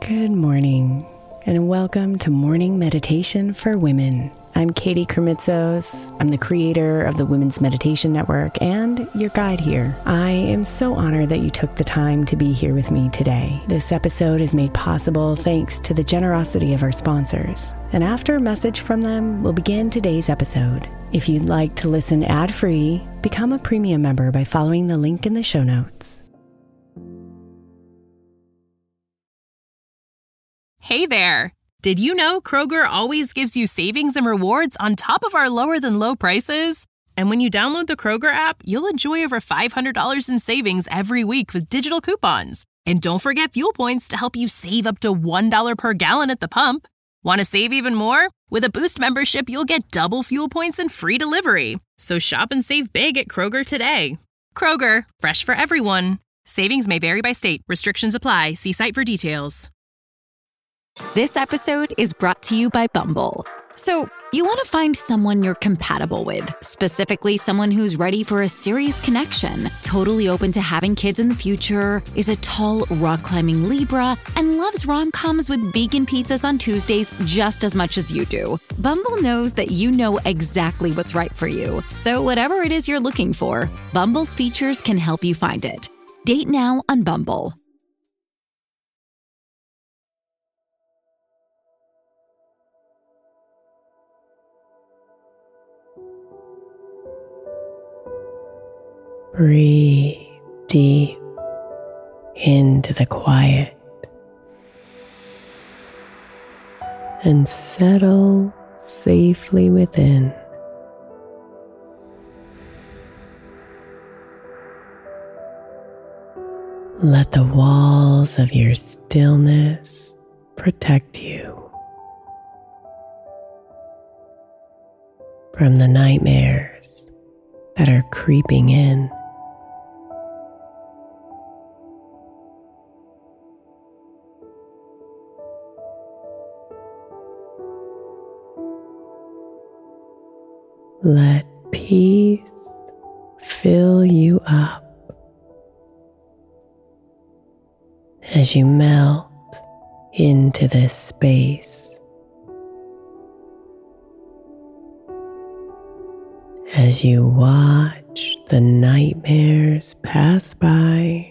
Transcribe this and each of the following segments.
Good morning, and welcome to Morning Meditation for Women. I'm Katie Kremitzos. I'm the creator of the Women's Meditation Network and your guide here. I am so honored that you took the time to be here with me today. This episode is made possible thanks to the generosity of our sponsors. And after a message from them, we'll begin today's episode. If you'd like to listen ad-free, become a premium member by following the link in the show notes. Hey there! Did you know Kroger always gives you savings and rewards on top of our lower-than-low prices? And when you download the Kroger app, you'll enjoy over $500 in savings every week with digital coupons. And don't forget fuel points to help you save up to $1 per gallon at the pump. Want to save even more? With a Boost membership, you'll get double fuel points and free delivery. So shop and save big at Kroger today. Kroger, fresh for everyone. Savings may vary by state. Restrictions apply. See site for details. This episode is brought to you by Bumble. So, you want to find someone you're compatible with, specifically someone who's ready for a serious connection, totally open to having kids in the future, is a tall, rock-climbing Libra, and loves rom-coms with vegan pizzas on Tuesdays just as much as you do. Bumble knows that you know exactly what's right for you. So whatever it is you're looking for, Bumble's features can help you find it. Date now on Bumble. Breathe deep into the quiet and settle safely within. Let the walls of your stillness protect you from the nightmares that are creeping in. Let peace fill you up as you melt into this space. As you watch the nightmares pass by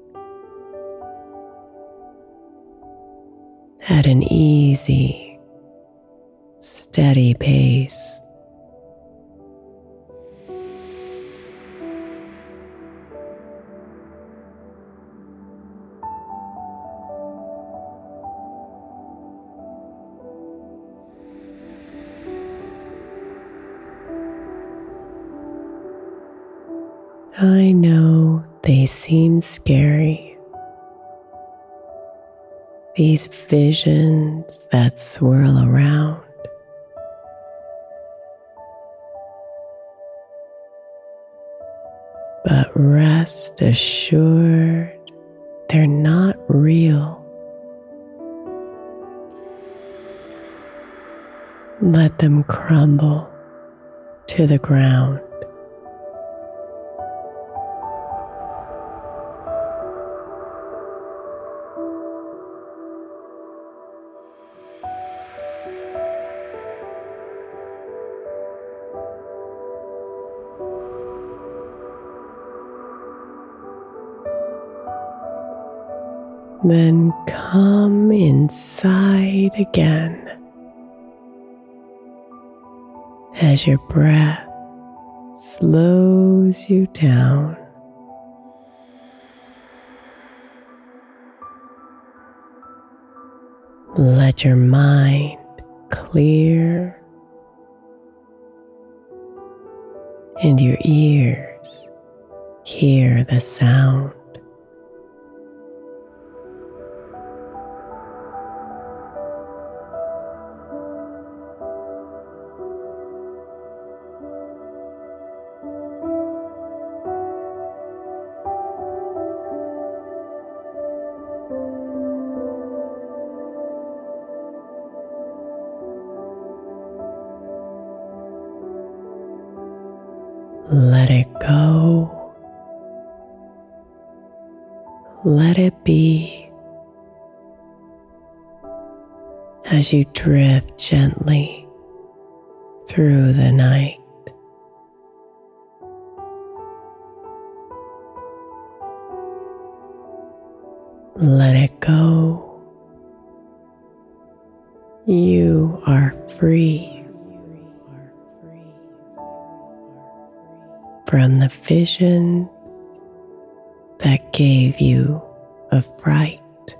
at an easy, steady pace. I know they seem scary. These visions that swirl around. But rest assured, they're not real. Let them crumble to the ground. Then come inside again as your breath slows you down. Let your mind clear and your ears hear the sound. Let it go. Let it be. as you drift gently through the night. Let it go. You are free from the vision that gave you a fright.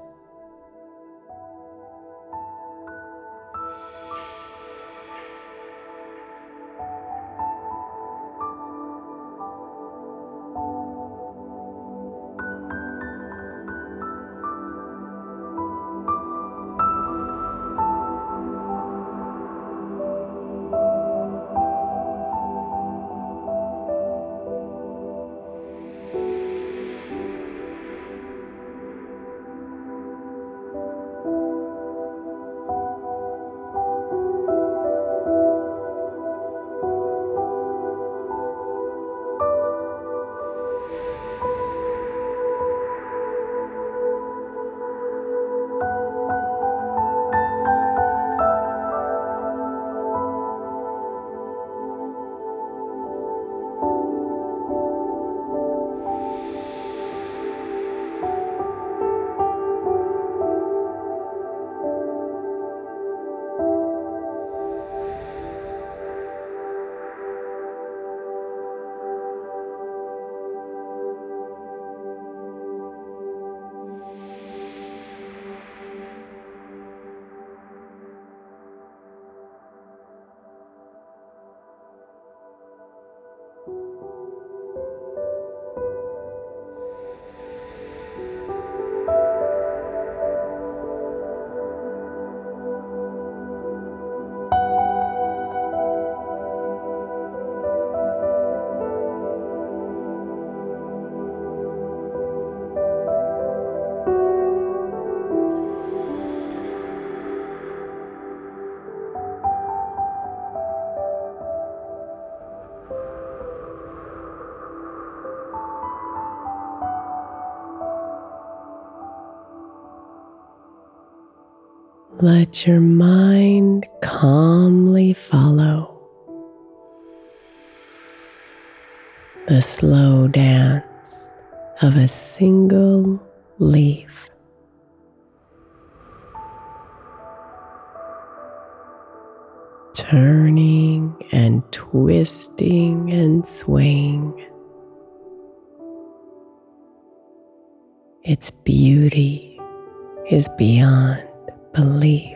Let your mind calmly follow the slow dance of a single leaf. Turning and twisting and swaying. Its beauty is beyond belief.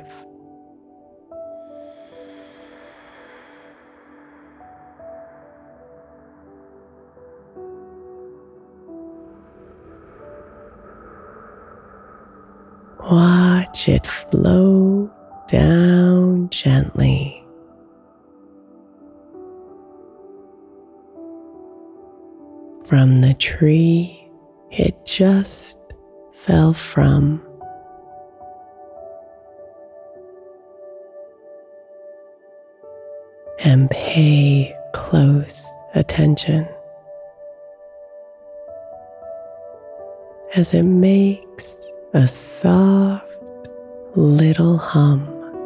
Watch it flow down gently. From the tree it just fell from. And pay close attention as it makes a soft little hum.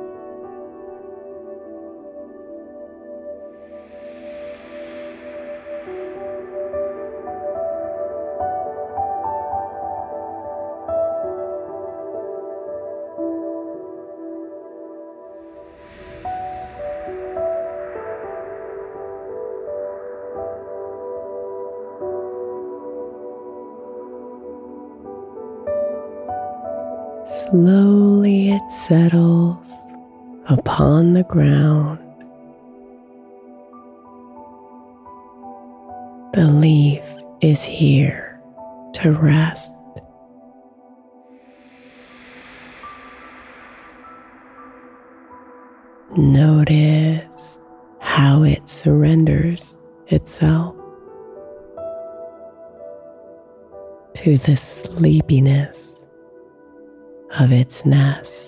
Slowly it settles upon the ground. The leaf is here to rest. Notice how it surrenders itself to the sleepiness of its nest.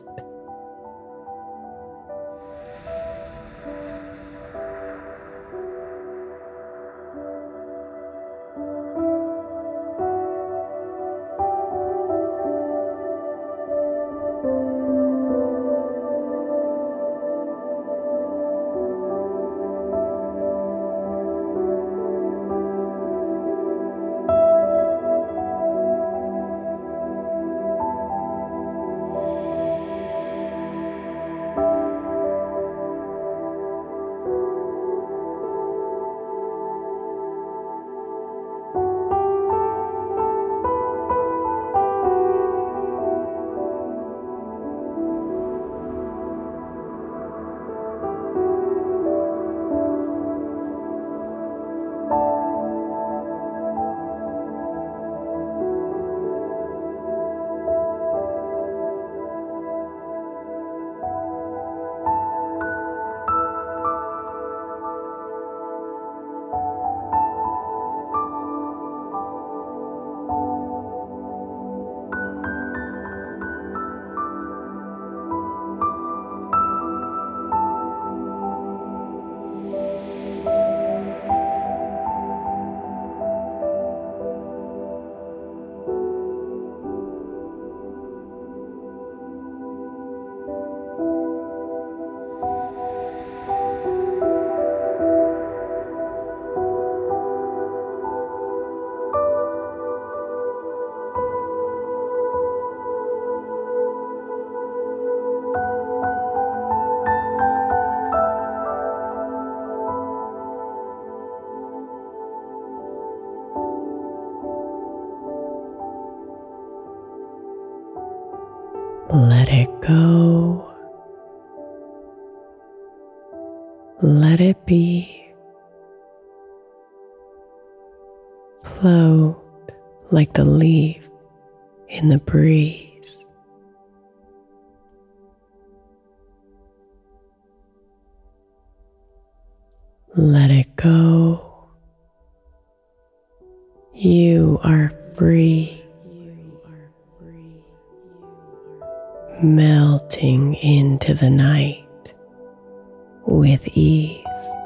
Let it go. Let it be. Float like the leaf in the breeze. Let it go. You are free. Melting into the night with ease.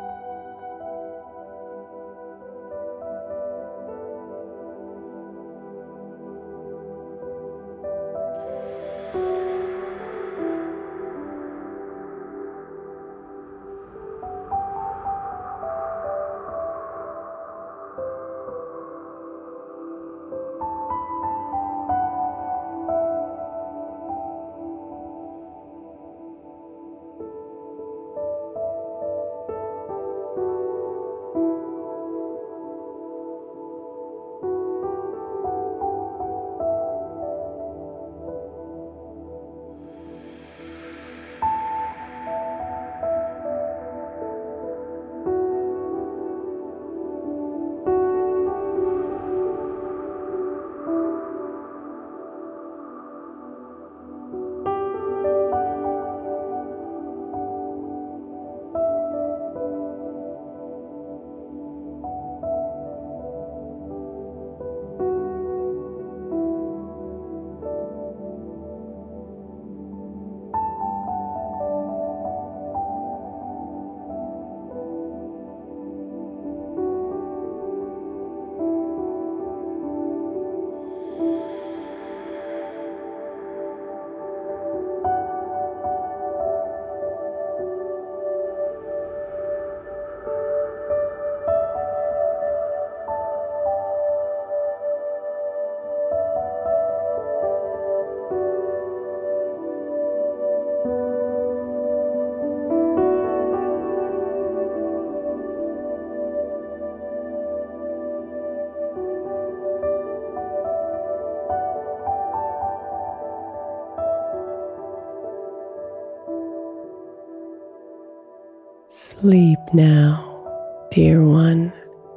Sleep now, dear one.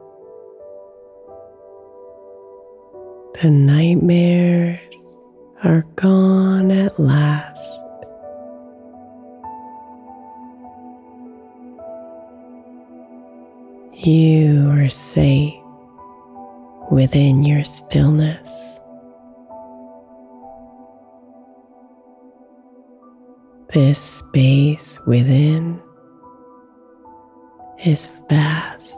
The nightmares are gone at last. You are safe within your stillness. This space within is vast.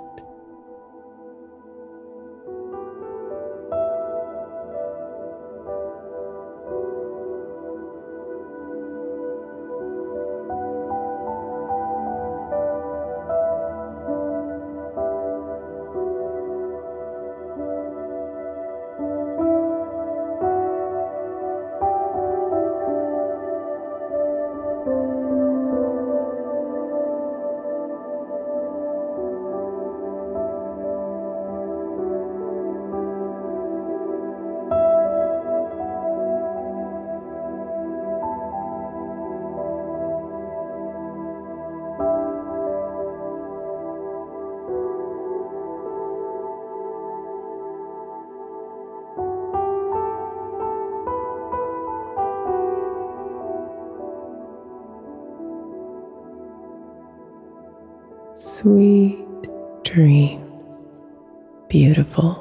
Sweet dreams, beautiful.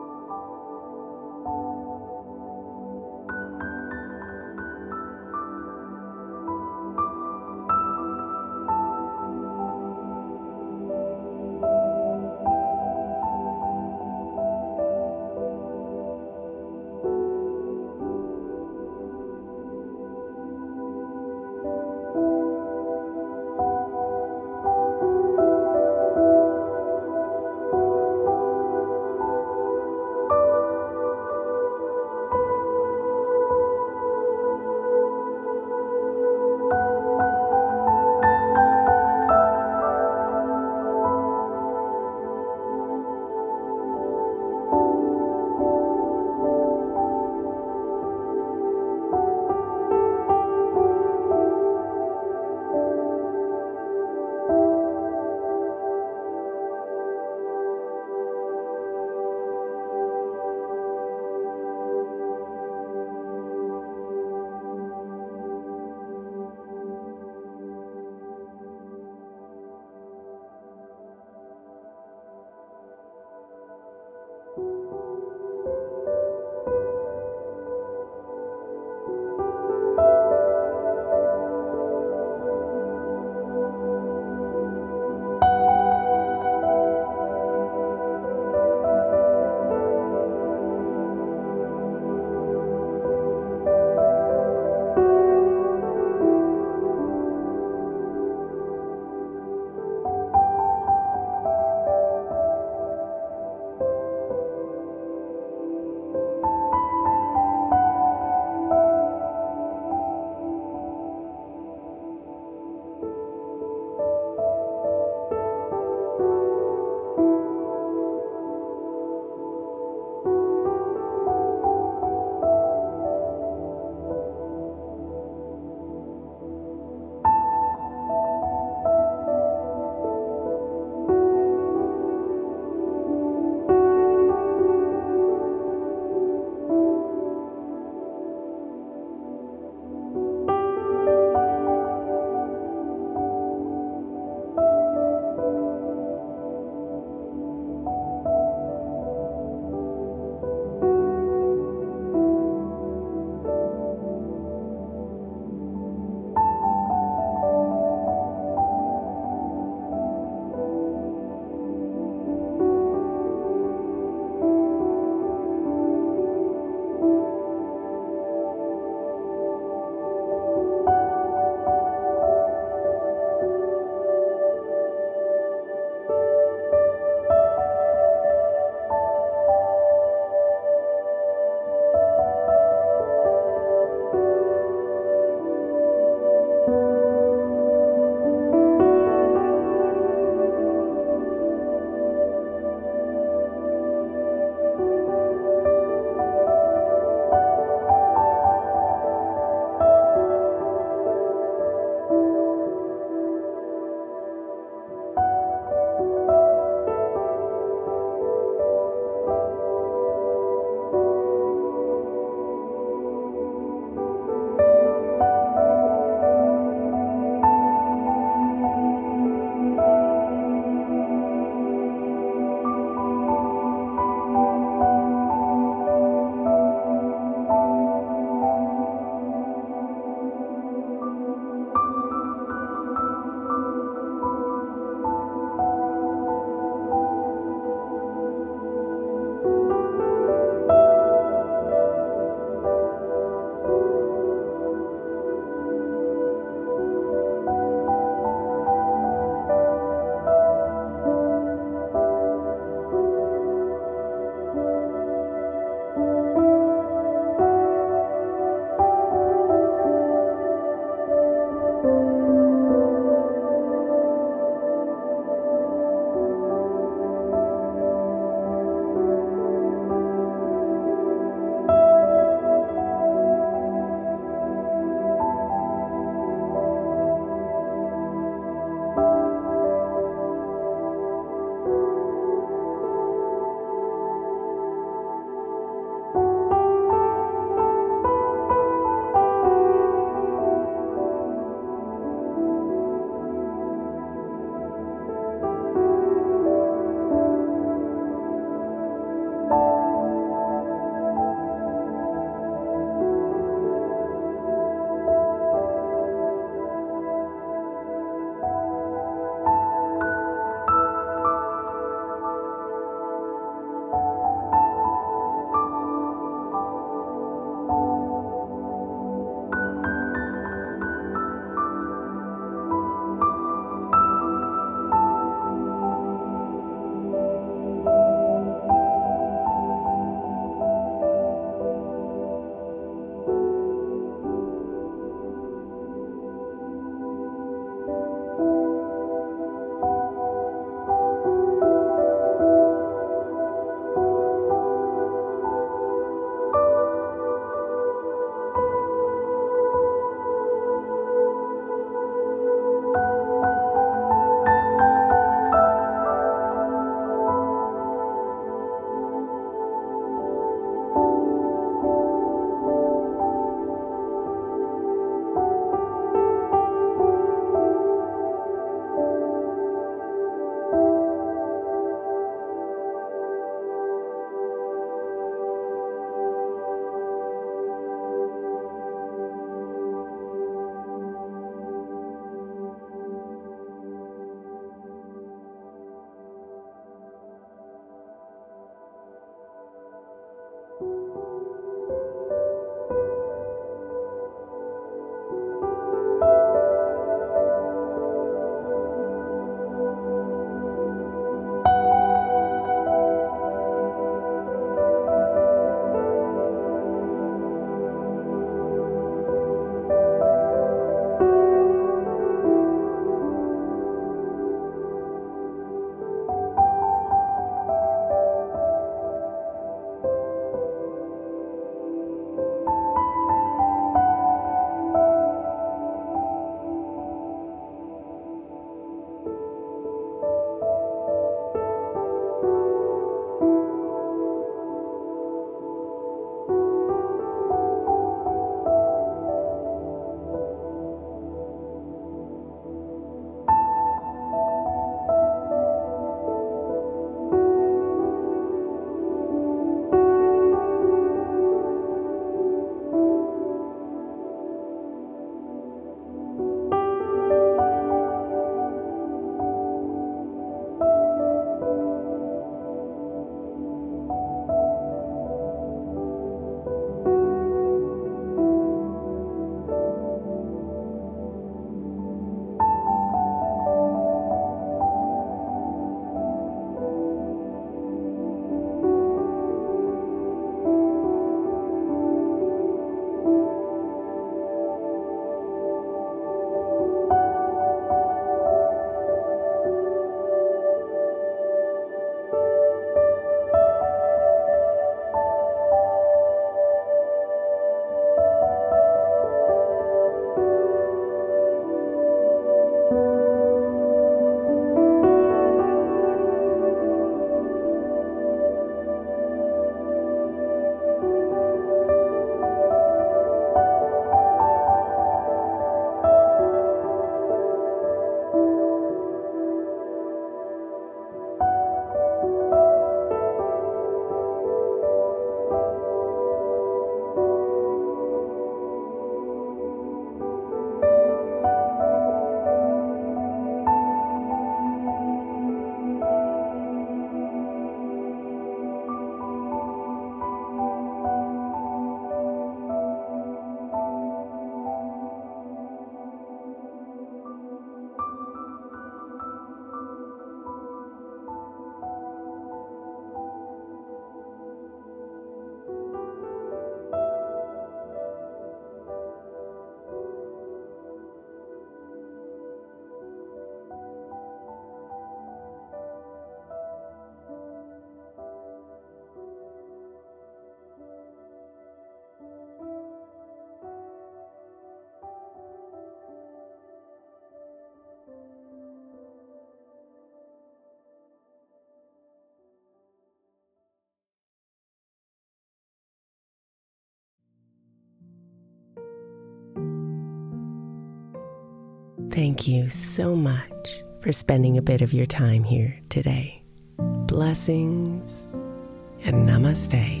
Thank you so much for spending a bit of your time here today. Blessings and namaste.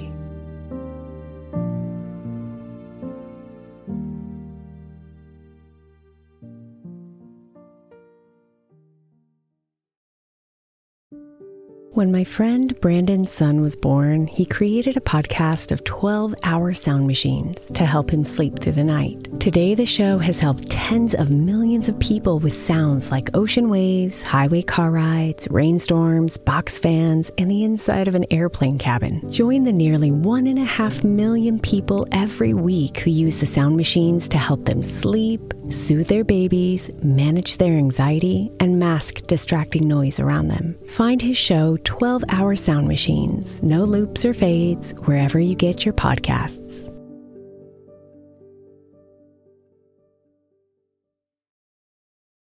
When my friend Brandon's son was born, he created a podcast of 12-hour sound machines to help him sleep through the night. Today, the show has helped tens of millions of people with sounds like ocean waves, highway car rides, rainstorms, box fans, and the inside of an airplane cabin. Join the nearly 1.5 million people every week who use the sound machines to help them sleep, soothe their babies, manage their anxiety, and mask distracting noise around them. Find his show 12-Hour Sound Machines, no loops or fades, wherever you get your podcasts.